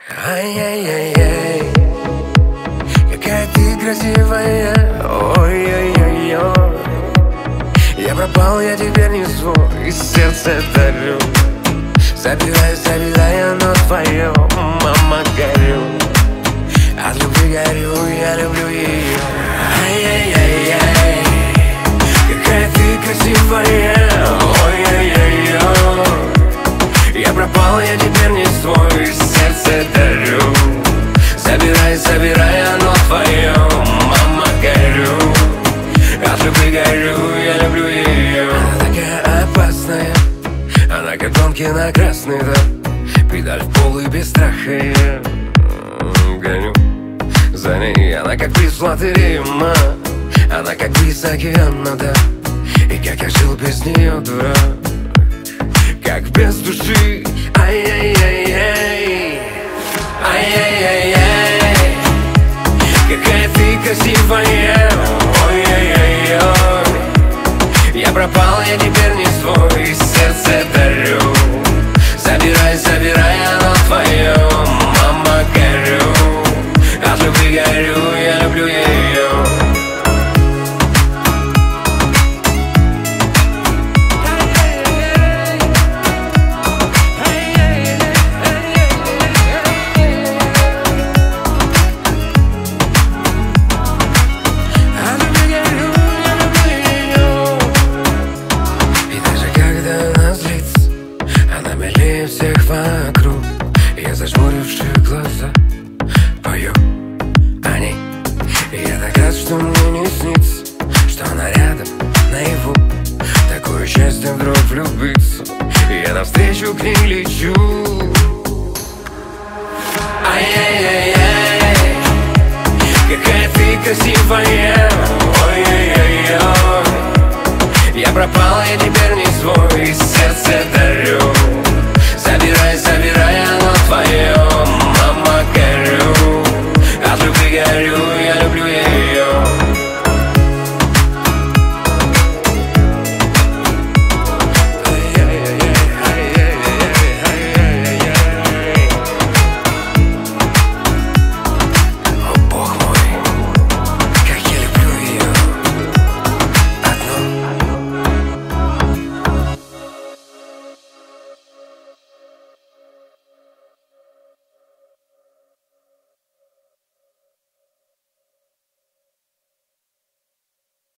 Ай-яй-яй-яй, какая ты красивая. Ой-ой-ой-ой, я пропал, я теперь не свой, сердце дарю. Забирай, оно твое, мама, горю. От любви горю, я люблю ее. Ай-яй-яй-яй, какая ты красивая. Ой-ой-ой-ой, я пропал, я теперь не свой, сердце дарю. Забирай, оно твое, мама, горю. От любви горю, я люблю ее. Она такая опасная, она как гонки на красный, да. Педаль в пол и без страха я гоню за ней. Она как приз в лотерее, она как приз океана, да. И как я жил без нее, дурак, как без души. Ай-яй-яй-яй, ай-яй-яй-яй, какая ты красивая. Ой-ой-ой-ой, я пропал, я теперь не свой, сердце дарю. Забирай, оно твое, мама, горю. От любви горю, я люблю ее. Всех вокруг, я зажмурившие глаза пою о ней. Я так рад, что мне не снится, что она рядом, наяву. Такое счастье вдруг влюбиться, я навстречу к ней лечу. Ай-яй-яй-яй, какая ты красивая. Ой-ой-ой-ой, я пропал, я теперь не свой, сердце дарю.